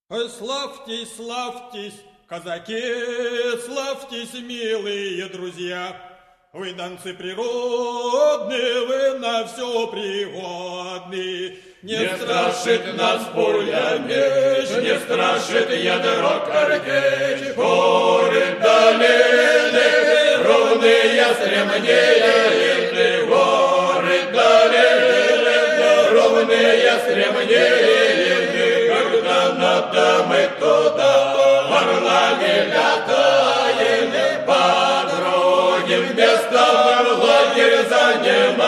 Славьтесь, славьтесь, казаки, славьтесь, милые друзья. Вы танцы природные, вы на все пригодны. Не страшит нас пуля меч, не страшит ядро картечь. Горы долины, ровные стремнее, горы долины, ровные стремнее. Когда надо мы туда, орлами летаем, по другим местам лагерь занимаем,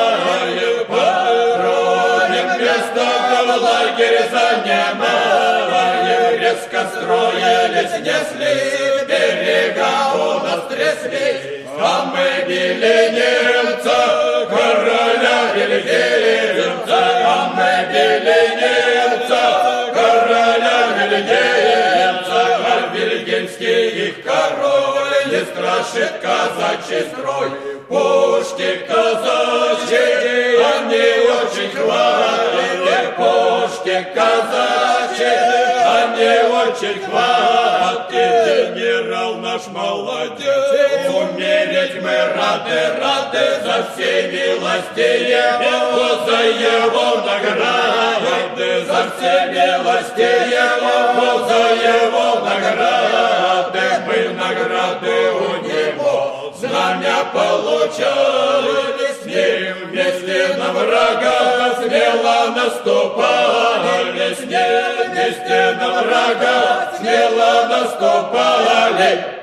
по другим местам лагерь занимаем. Резко строились, несли, берега у нас трясли, а мы били немца, короля Вильгельмца, а мы били немца, короля Вильгельмца. А вильгельмский их король не страшит казачий строй. Пушки казачьи, они очень хватит, пушки казачьи, они очень хватит. Генерал наш молодец, умереть мы рады за все милости его, за его награды, за все милости его, за его награды. Мы награды у него знамя получали, с ним вместе на врага смело наступали, с ним вместе на врага смело наступали.